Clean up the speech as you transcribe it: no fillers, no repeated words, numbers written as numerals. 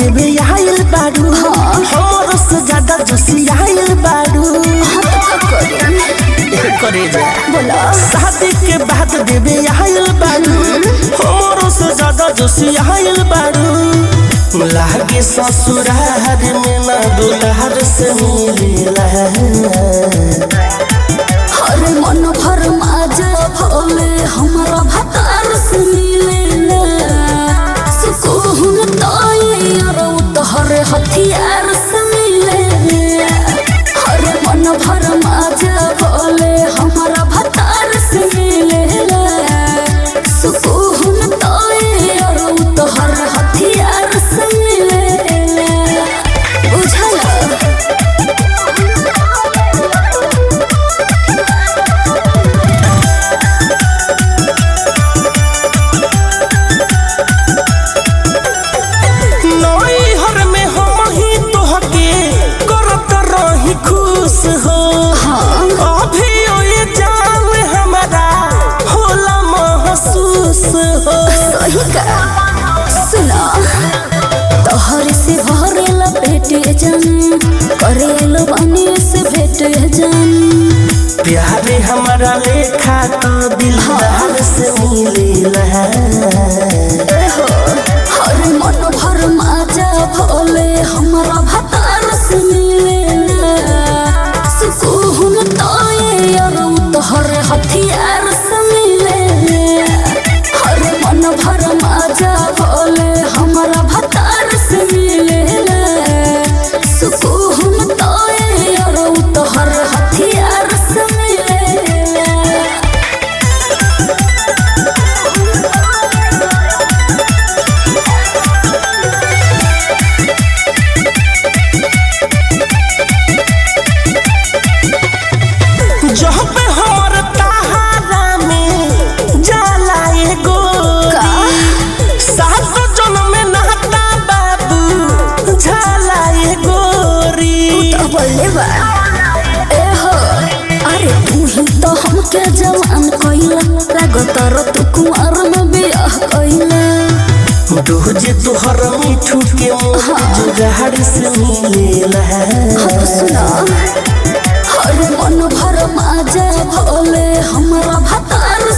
देवे आइल बारू हमरो से ज्यादा जोशी आइल बारू करे जा बोला शादी के बाद देवे आइल बारू हमरो से ज्यादा जोशी आइल बारू लागे ससुराल में ना दुल्हर से मिलेला हर मन भर माजा भोले हमारा भतार से मिलेला सुकून ताई और तोहर हथियार से मिलेला हर मन भर माजा भोले हमारा भतार से मिलेला सुकून ताई और तोहर हथियार से मिलेला बुझला सुना तोहर से भरेला पेटे जान करेलो बनी से भेटे जान प्यारे हमारा लेखा तो दिलदार से मिलेला हर मन भर माजा भोले हमारा भतार से मिलेला सुकून ताई और तोहर हथियार से मिलेला हर मन भर माजा भोले हमारा भतार से मिलेला सुकून ताई और तोहर हथियार से मिलेला जहाँ पे हमर तहारा में जाला एगो सात जन्म में नाता बाबू जाला एगोरी बोले बा ए हो अरे तू ही तो हमके जवान कइला लागतर तू कुंवर में बियाह कइला डोजे तोहर मिठू के मुँह जुगाड़ से मिलेला सुना हर मन भर माजा भोले हमारा भतार